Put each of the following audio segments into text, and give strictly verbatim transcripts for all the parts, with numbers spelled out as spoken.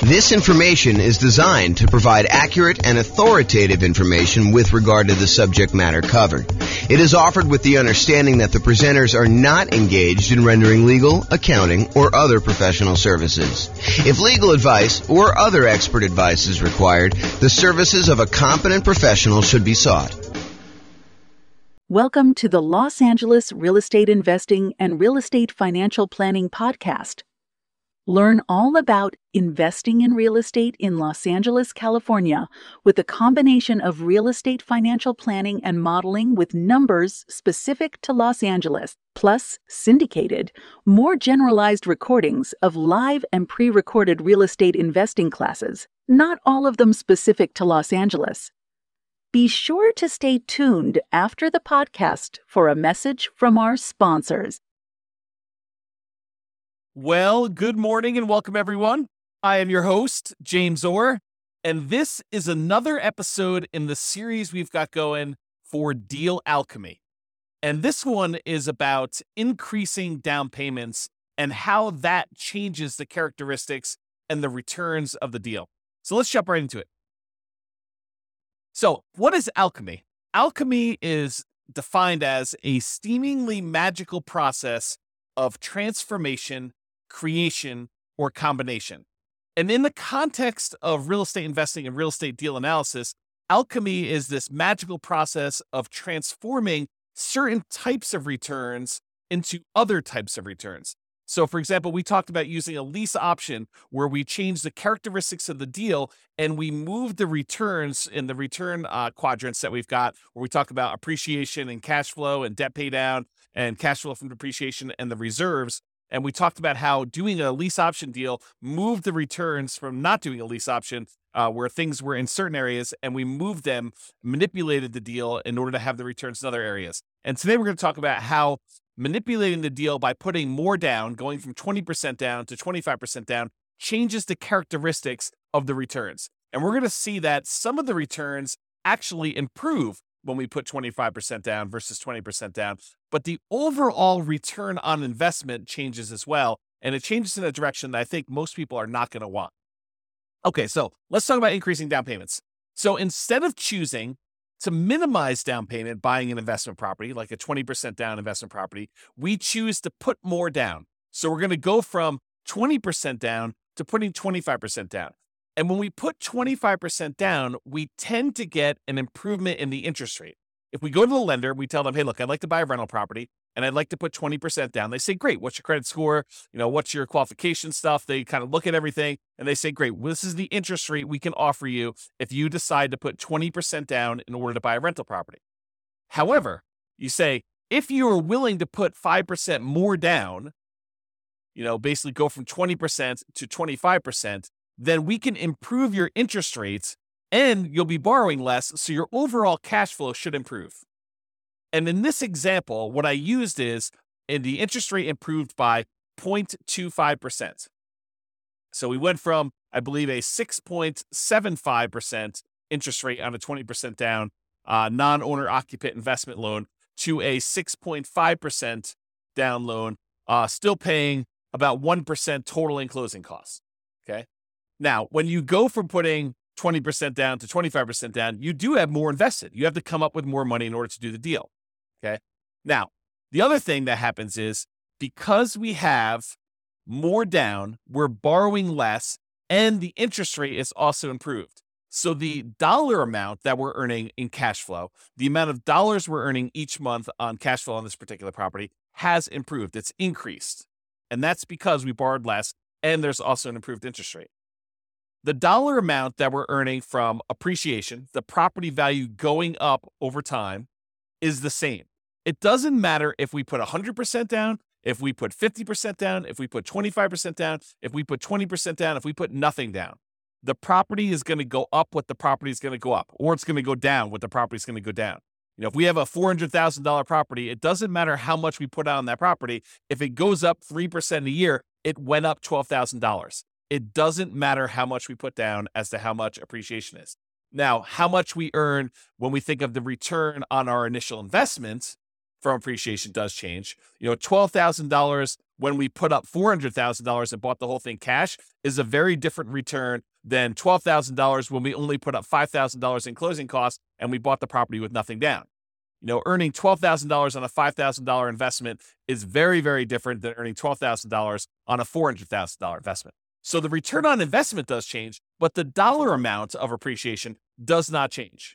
This information is designed to provide accurate and authoritative information with regard to the subject matter covered. It is offered with the understanding that the presenters are not engaged in rendering legal, accounting, or other professional services. If legal advice or other expert advice is required, the services of a competent professional should be sought. Welcome to the Los Angeles Real Estate Investing and Real Estate Financial Planning Podcast. Learn all about investing in real estate in Los Angeles, California, with a combination of real estate financial planning and modeling with numbers specific to Los Angeles, plus syndicated, more generalized recordings of live and pre-recorded real estate investing classes, not all of them specific to Los Angeles. Be sure to stay tuned after the podcast for a message from our sponsors. Well, good morning and welcome, everyone. I am your host, James Orr, and this is another episode in the series we've got going for Deal Alchemy. And this one is about increasing down payments and how that changes the characteristics and the returns of the deal. So let's jump right into it. So what is alchemy? Alchemy is defined as a seemingly magical process of transformation, creation, or combination. And in the context of real estate investing and real estate deal analysis, alchemy is this magical process of transforming certain types of returns into other types of returns. So, for example, we talked about using a lease option where we change the characteristics of the deal and we move the returns in the return uh, quadrants that we've got, where we talk about appreciation and cash flow and debt pay down and cash flow from depreciation and the reserves. And we talked about how doing a lease option deal moved the returns from not doing a lease option, uh, where things were in certain areas, and we moved them, manipulated the deal in order to have the returns in other areas. And today we're going to talk about how manipulating the deal by putting more down, going from twenty percent down to twenty-five percent down, changes the characteristics of the returns. And we're going to see that some of the returns actually improve when we put twenty-five percent down versus twenty percent down. But the overall return on investment changes as well. And it changes in a direction that I think most people are not going to want. Okay, so let's talk about increasing down payments. So instead of choosing to minimize down payment buying an investment property, like a twenty percent down investment property, we choose to put more down. So we're going to go from twenty percent down to putting twenty-five percent down. And when we put twenty-five percent down, we tend to get an improvement in the interest rate. If we go to the lender, we tell them, hey, look, I'd like to buy a rental property and I'd like to put twenty percent down. They say, great, what's your credit score? You know, what's your qualification stuff? They kind of look at everything and they say, great, well, this is the interest rate we can offer you if you decide to put twenty percent down in order to buy a rental property. However, you say, if you are willing to put five percent more down, you know, basically go from twenty percent to twenty-five percent, then we can improve your interest rates and you'll be borrowing less, so your overall cash flow should improve. And in this example, what I used is, and the interest rate improved by zero point two five percent. So we went from, I believe, a six point seven five percent interest rate on a twenty percent down uh, non-owner occupant investment loan to a six point five percent down loan, uh, still paying about one percent total in closing costs. Okay. Now, when you go from putting twenty percent down to twenty-five percent down, you do have more invested. You have to come up with more money in order to do the deal. Okay. Now, the other thing that happens is because we have more down, we're borrowing less and the interest rate is also improved. So the dollar amount that we're earning in cash flow, the amount of dollars we're earning each month on cash flow on this particular property has improved. It's increased. And that's because we borrowed less and there's also an improved interest rate. The dollar amount that we're earning from appreciation, the property value going up over time, is the same. It doesn't matter if we put one hundred percent down, if we put fifty percent down, if we put twenty-five percent down, if we put twenty percent down, if we put nothing down. The property is going to go up what the property is going to go up, or it's going to go down what the property is going to go down. You know, if we have a four hundred thousand dollars property, it doesn't matter how much we put out on that property. If it goes up three percent a year, it went up twelve thousand dollars. It doesn't matter how much we put down as to how much appreciation is. Now, how much we earn when we think of the return on our initial investment from appreciation does change. You know, twelve thousand dollars when we put up four hundred thousand dollars and bought the whole thing cash is a very different return than twelve thousand dollars when we only put up five thousand dollars in closing costs and we bought the property with nothing down. You know, earning twelve thousand dollars on a five thousand dollars investment is very, very different than earning twelve thousand dollars on a four hundred thousand dollars investment. So the return on investment does change, but the dollar amount of appreciation does not change.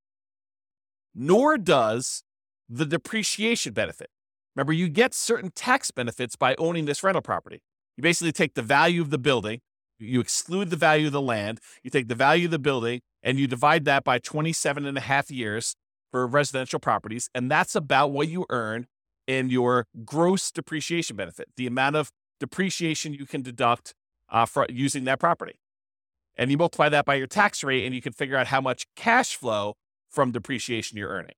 Nor does the depreciation benefit. Remember, you get certain tax benefits by owning this rental property. You basically take the value of the building, you exclude the value of the land, you take the value of the building, and you divide that by twenty-seven and a half years for residential properties, and that's about what you earn in your gross depreciation benefit, the amount of depreciation you can deduct uh, for using that property. And you multiply that by your tax rate, and you can figure out how much cash flow from depreciation you're earning.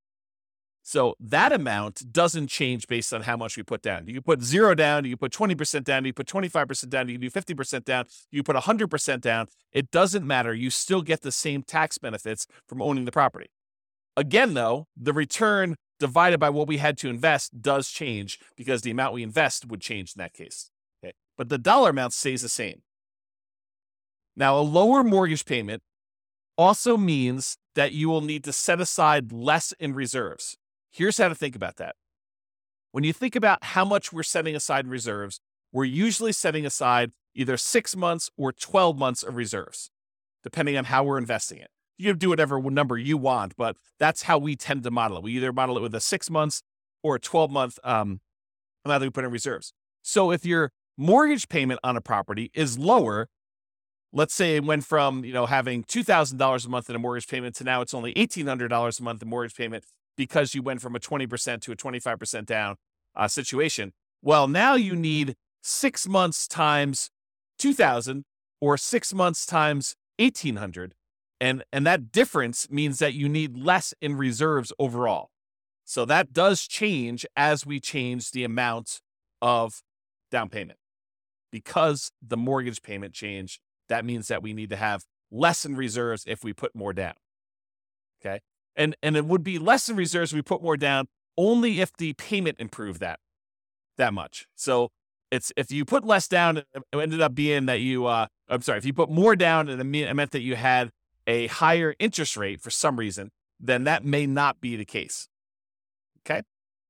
So that amount doesn't change based on how much we put down. You can put zero down, you can put twenty percent down, you can put twenty-five percent down, you can do fifty percent down, you can put one hundred percent down. It doesn't matter. You still get the same tax benefits from owning the property. Again, though, the return divided by what we had to invest does change because the amount we invest would change in that case. Okay? But the dollar amount stays the same. Now, a lower mortgage payment also means that you will need to set aside less in reserves. Here's how to think about that. When you think about how much we're setting aside in reserves, we're usually setting aside either six months or twelve months of reserves, depending on how we're investing it. You can do whatever number you want, but that's how we tend to model it. We either model it with a six months or a twelve month um, amount that we put in reserves. So if your mortgage payment on a property is lower, let's say it went from, you know, having two thousand dollars a month in a mortgage payment to now it's only eighteen hundred dollars a month in mortgage payment because you went from a twenty percent to a twenty-five percent down uh, situation. Well, now you need six months times two thousand or six months times eighteen hundred. And, and that difference means that you need less in reserves overall. So that does change as we change the amount of down payment. Because the mortgage payment changed, that means that we need to have less in reserves if we put more down. Okay? And, and it would be less in reserves if we put more down only if the payment improved that, that much. So it's if you put less down, it ended up being that you, uh, I'm sorry, if you put more down and it meant that you had a higher interest rate for some reason, then that may not be the case. Okay?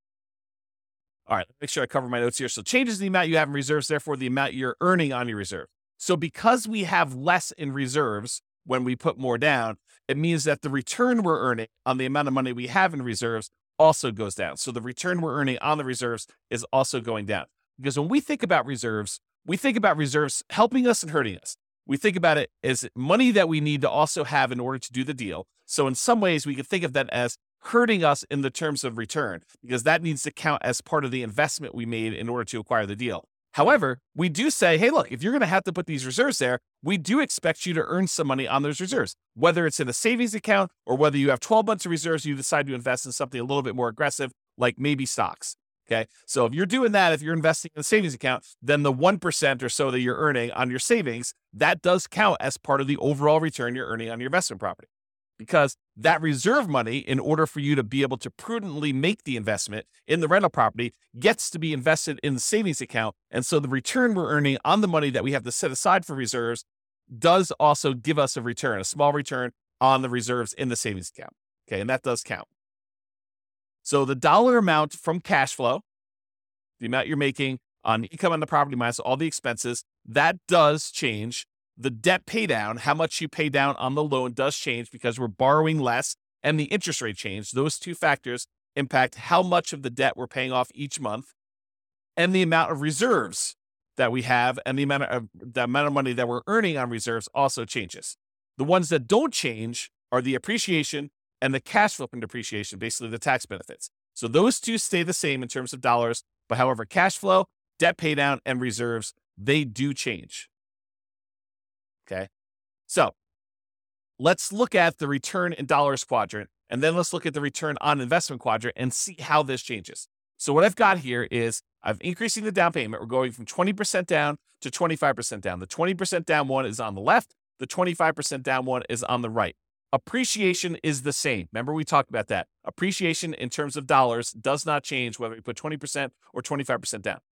All right, make sure I cover my notes here. So changes the amount you have in reserves, therefore the amount you're earning on your reserve. So because we have less in reserves when we put more down, it means that the return we're earning on the amount of money we have in reserves also goes down. So the return we're earning on the reserves is also going down. Because when we think about reserves, we think about reserves helping us and hurting us. We think about it as money that we need to also have in order to do the deal. So in some ways, we can think of that as hurting us in the terms of return, because that needs to count as part of the investment we made in order to acquire the deal. However, we do say, hey, look, if you're going to have to put these reserves there, we do expect you to earn some money on those reserves, whether it's in a savings account or whether you have twelve months of reserves, you decide to invest in something a little bit more aggressive, like maybe stocks. Okay. So if you're doing that, if you're investing in a savings account, then the one percent or so that you're earning on your savings, that does count as part of the overall return you're earning on your investment property. Because that reserve money, in order for you to be able to prudently make the investment in the rental property, gets to be invested in the savings account. And so the return we're earning on the money that we have to set aside for reserves does also give us a return, a small return on the reserves in the savings account. Okay. And that does count. So the dollar amount from cash flow, the amount you're making on income on the property minus all the expenses, that does change. The debt pay down, how much you pay down on the loan, does change because we're borrowing less, and the interest rate change. Those two factors impact how much of the debt we're paying off each month, and the amount of reserves that we have, and the amount of the amount of money that we're earning on reserves also changes. The ones that don't change are the appreciation and the cash flow from depreciation, basically the tax benefits. So those two stay the same in terms of dollars, but however, cash flow, debt pay down, and reserves, they do change. Okay. So let's look at the return in dollars quadrant, and then let's look at the return on investment quadrant and see how this changes. So what I've got here is I'm increasing the down payment. We're going from twenty percent down to twenty-five percent down. The twenty percent down one is on the left. The twenty-five percent down one is on the right. Appreciation is the same. Remember, we talked about that. Appreciation in terms of dollars does not change whether we put twenty percent or twenty-five percent down.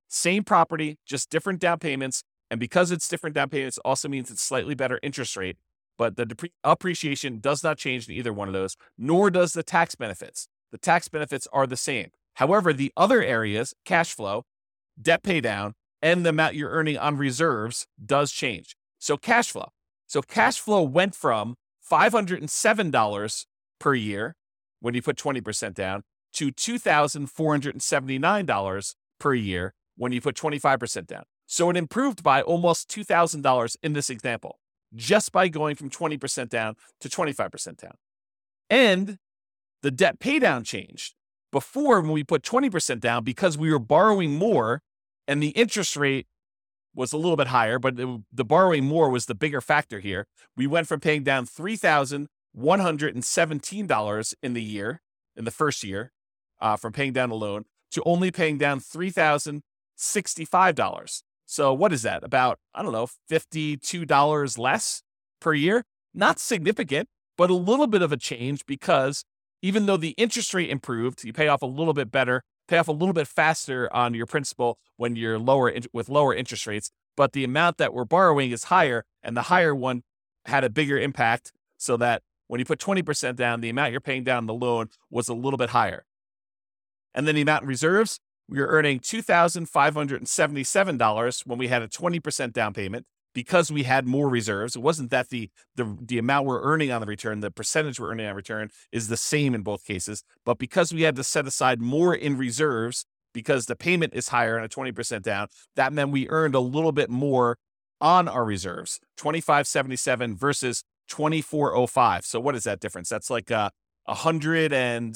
Same property, just different down payments. And because it's different down payments, also means it's slightly better interest rate. But the depre- appreciation does not change in either one of those, nor does the tax benefits. The tax benefits are the same. However, the other areas, cash flow, debt pay down, and the amount you're earning on reserves does change. So cash flow. So cash flow went from five hundred seven dollars per year when you put twenty percent down to two thousand four hundred seventy-nine dollars per year when you put twenty-five percent down. So it improved by almost two thousand dollars in this example, just by going from twenty percent down to twenty-five percent down. And the debt pay down changed. Before, when we put twenty percent down, because we were borrowing more and the interest rate was a little bit higher, but it, the borrowing more was the bigger factor here. We went from paying down three thousand one hundred seventeen dollars in the year, in the first year, uh, from paying down a loan, to only paying down three thousand sixty-five dollars. So what is that? About, I don't know, fifty-two dollars less per year? Not significant, but a little bit of a change, because even though the interest rate improved, you pay off a little bit better, pay off a little bit faster on your principal when you're lower with lower interest rates, but the amount that we're borrowing is higher, and the higher one had a bigger impact, so that when you put twenty percent down, the amount you're paying down the loan was a little bit higher. And then the amount in reserves, we were earning two thousand five hundred seventy-seven dollars when we had a twenty percent down payment, because we had more reserves. It wasn't that the, the, the amount we're earning on the return, the percentage we're earning on return is the same in both cases, but because we had to set aside more in reserves because the payment is higher on a twenty percent down, that meant we earned a little bit more on our reserves, twenty-five seventy-seven versus twenty-four oh five. So what is that difference? That's like uh, one hundred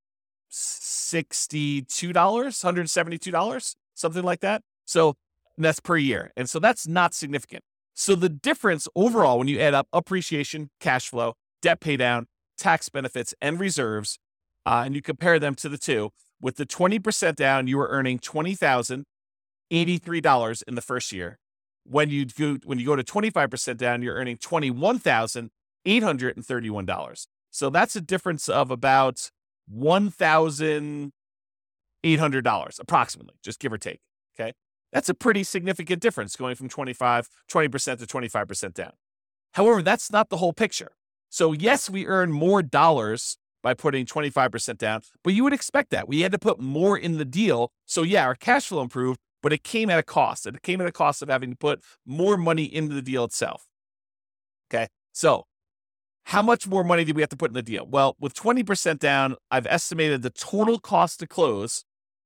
sixty-two dollars, one hundred seventy-two dollars, something like that. So that's per year. And so that's not significant. So the difference overall, when you add up appreciation, cash flow, debt pay down, tax benefits, and reserves, uh, and you compare them to the two, with the twenty percent down, you were earning twenty thousand eighty-three dollars in the first year. When you go, when you go to twenty-five percent down, you're earning twenty-one thousand eight hundred thirty-one dollars. So that's a difference of about one thousand eight hundred dollars approximately, just give or take. Okay. That's a pretty significant difference, going from twenty-five, twenty percent to twenty-five percent down. However, that's not the whole picture. So yes, we earn more dollars by putting twenty-five percent down, but you would expect that. We had to put more in the deal. So yeah, our cash flow improved, but it came at a cost. It came at a cost of having to put more money into the deal itself. Okay. So how much more money did we have to put in the deal? Well, with twenty percent down, I've estimated the total cost to close,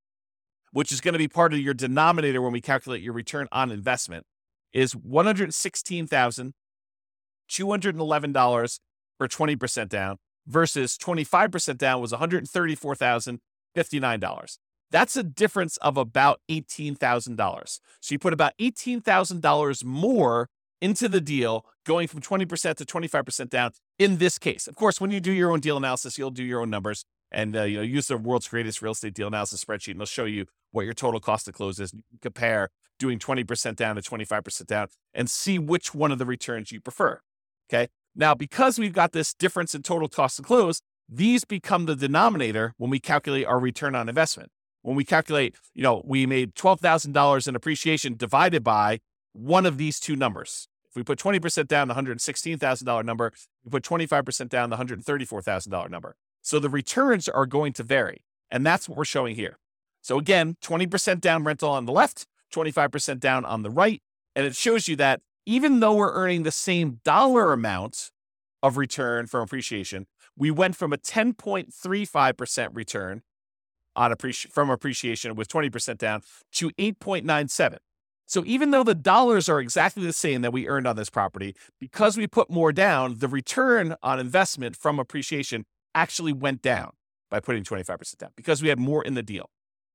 which is going to be part of your denominator when we calculate your return on investment, is one hundred sixteen thousand two hundred eleven dollars for twenty percent down, versus twenty-five percent down was one hundred thirty-four thousand fifty-nine dollars. That's a difference of about eighteen thousand dollars. So you put about eighteen thousand dollars more into the deal, going from twenty percent to twenty-five percent down in this case. Of course, when you do your own deal analysis, you'll do your own numbers and uh, you know, use the world's greatest real estate deal analysis spreadsheet, and it'll show you what your total cost to close is. You can compare doing twenty percent down to twenty-five percent down and see which one of the returns you prefer. Okay. Now, because we've got this difference in total cost to close, these become the denominator when we calculate our return on investment. When we calculate, you know, we made twelve thousand dollars in appreciation divided by one of these two numbers. If we put twenty percent down, the one hundred sixteen thousand dollars number, we put twenty-five percent down, the one hundred thirty-four thousand dollars number. So the returns are going to vary. And that's what we're showing here. So again, twenty percent down rental on the left, twenty-five percent down on the right. And it shows you that even though we're earning the same dollar amount of return from appreciation, we went from a ten point three five percent return on appreci- from appreciation with twenty percent down to eight point nine seven. So even though the dollars are exactly the same that we earned on this property, because we put more down, the return on investment from appreciation actually went down by putting twenty-five percent down because we had more in the deal.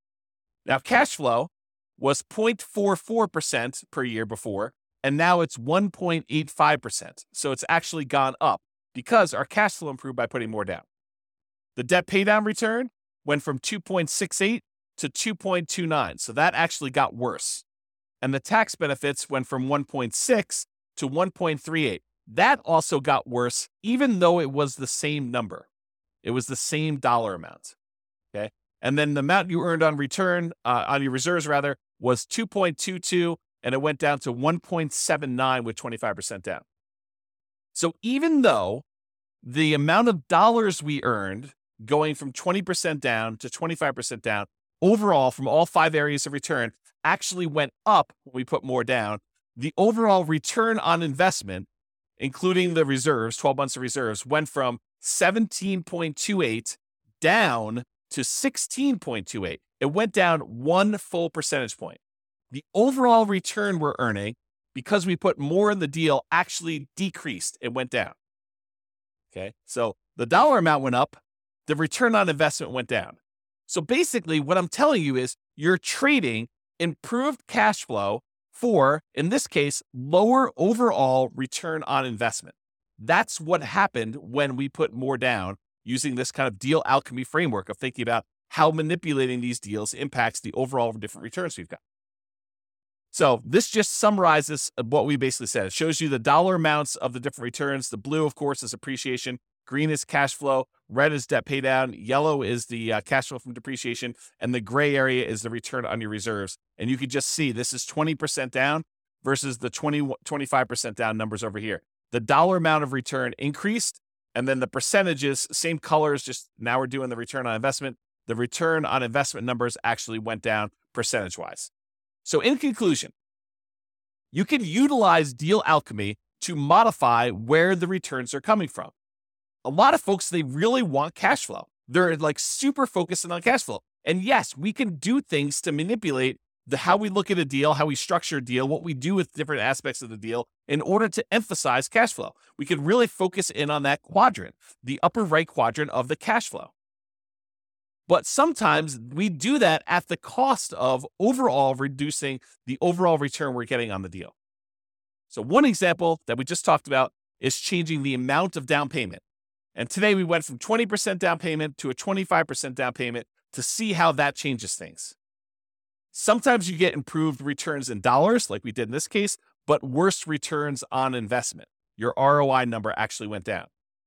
Now, cash flow was zero point four four percent per year before, and now it's one point eight five percent. So it's actually gone up because our cash flow improved by putting more down. The debt paydown return went from two point six eight to two point two nine. So that actually got worse. And the tax benefits went from one point six to one point three eight. That also got worse, even though it was the same number. It was the same dollar amount. Okay. And then the amount you earned on return, uh, on your reserves rather, was two point two two, and it went down to one point seven nine with twenty-five percent down. So even though the amount of dollars we earned going from twenty percent down to twenty-five percent down, overall from all five areas of return actually went up when we put more down, the overall return on investment, including the reserves, twelve months of reserves, went from seventeen point two eight down to sixteen point two eight. It went down one full percentage point. The overall return we're earning, because we put more in the deal, actually decreased. It went down. Okay, so the dollar amount went up, the return on investment went down. So basically, what I'm telling you is you're trading improved cash flow for, in this case, lower overall return on investment. That's what happened when we put more down using this kind of deal alchemy framework of thinking about how manipulating these deals impacts the overall different returns we've got. So this just summarizes what we basically said. It shows you the dollar amounts of the different returns. The blue, of course, is appreciation. Green is cash flow. Red is debt pay down. Yellow is the uh, cash flow from depreciation. And the gray area is the return on your reserves. And you can just see this is twenty percent down versus the twenty, twenty-five percent down numbers over here. The dollar amount of return increased. And then the percentages, same colors, just now we're doing the return on investment. The return on investment numbers actually went down percentage-wise. So in conclusion, you can utilize deal alchemy to modify where the returns are coming from. A lot of folks, they really want cash flow. They're like super focused on cash flow. And yes, we can do things to manipulate the how we look at a deal, how we structure a deal, what we do with different aspects of the deal in order to emphasize cash flow. We can really focus in on that quadrant, the upper right quadrant of the cash flow. But sometimes we do that at the cost of overall reducing the overall return we're getting on the deal. So one example that we just talked about is changing the amount of down payment. And today we went from twenty percent down payment to a twenty-five percent down payment to see how that changes things. Sometimes you get improved returns in dollars, like we did in this case, but worse returns on investment. Your R O I number actually went down.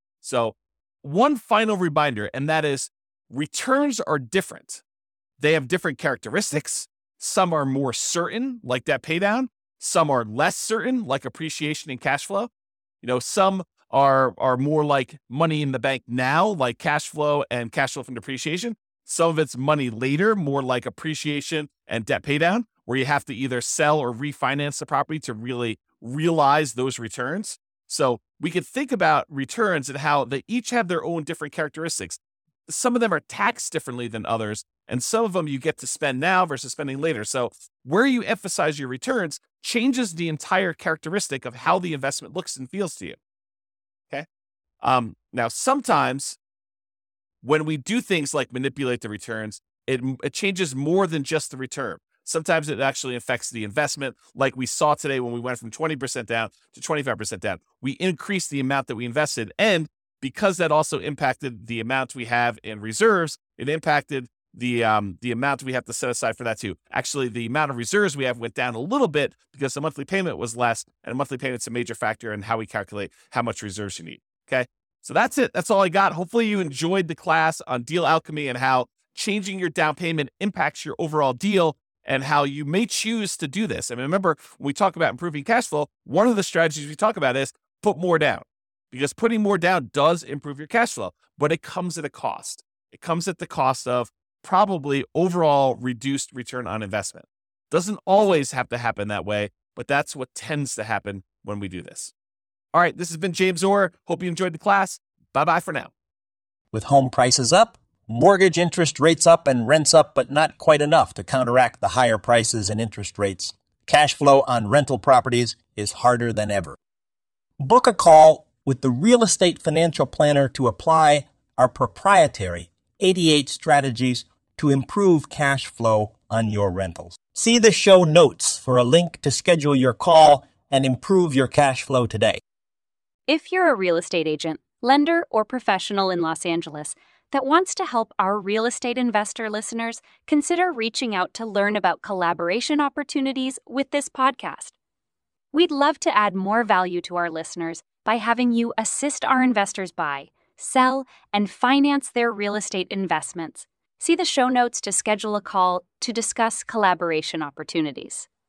So one final reminder, and that is returns are different. They have different characteristics. Some are more certain, like debt paydown. Some are less certain, like appreciation and cash flow. You know, some are, are more like money in the bank now, like cash flow and cash flow from depreciation. Some of it's money later, more like appreciation and debt paydown, where you have to either sell or refinance the property to really realize those returns. So we could think about returns and how they each have their own different characteristics. Some of them are taxed differently than others, and some of them you get to spend now versus spending later. So where you emphasize your returns changes the entire characteristic of how the investment looks and feels to you. Okay. Um, now, sometimes when we do things like manipulate the returns, it, it changes more than just the return. Sometimes it actually affects the investment, like we saw today when we went from twenty percent down to twenty-five percent down. We increased the amount that we invested, and because that also impacted the amount we have in reserves, it impacted the um, the amount we have to set aside for that too. Actually, the amount of reserves we have went down a little bit because the monthly payment was less, and monthly payment's a major factor in how we calculate how much reserves you need. Okay, so that's it. That's all I got. Hopefully you enjoyed the class on deal alchemy and how changing your down payment impacts your overall deal and how you may choose to do this. And remember, when we talk about improving cash flow, one of the strategies we talk about is put more down. Because putting more down does improve your cash flow, but it comes at a cost. It comes at the cost of probably overall reduced return on investment. Doesn't always have to happen that way, but that's what tends to happen when we do this. All right, this has been James Orr. Hope you enjoyed the class. Bye-bye for now. With home prices up, mortgage interest rates up, and rents up, but not quite enough to counteract the higher prices and interest rates, cash flow on rental properties is harder than ever. Book a call with the Real Estate Financial Planner to apply our proprietary eighty-eight strategies to improve cash flow on your rentals. See the show notes for a link to schedule your call and improve your cash flow today. If you're a real estate agent, lender, or professional in Los Angeles that wants to help our real estate investor listeners, consider reaching out to learn about collaboration opportunities with this podcast. We'd love to add more value to our listeners by having you assist our investors buy, sell, and finance their real estate investments. See the show notes to schedule a call to discuss collaboration opportunities.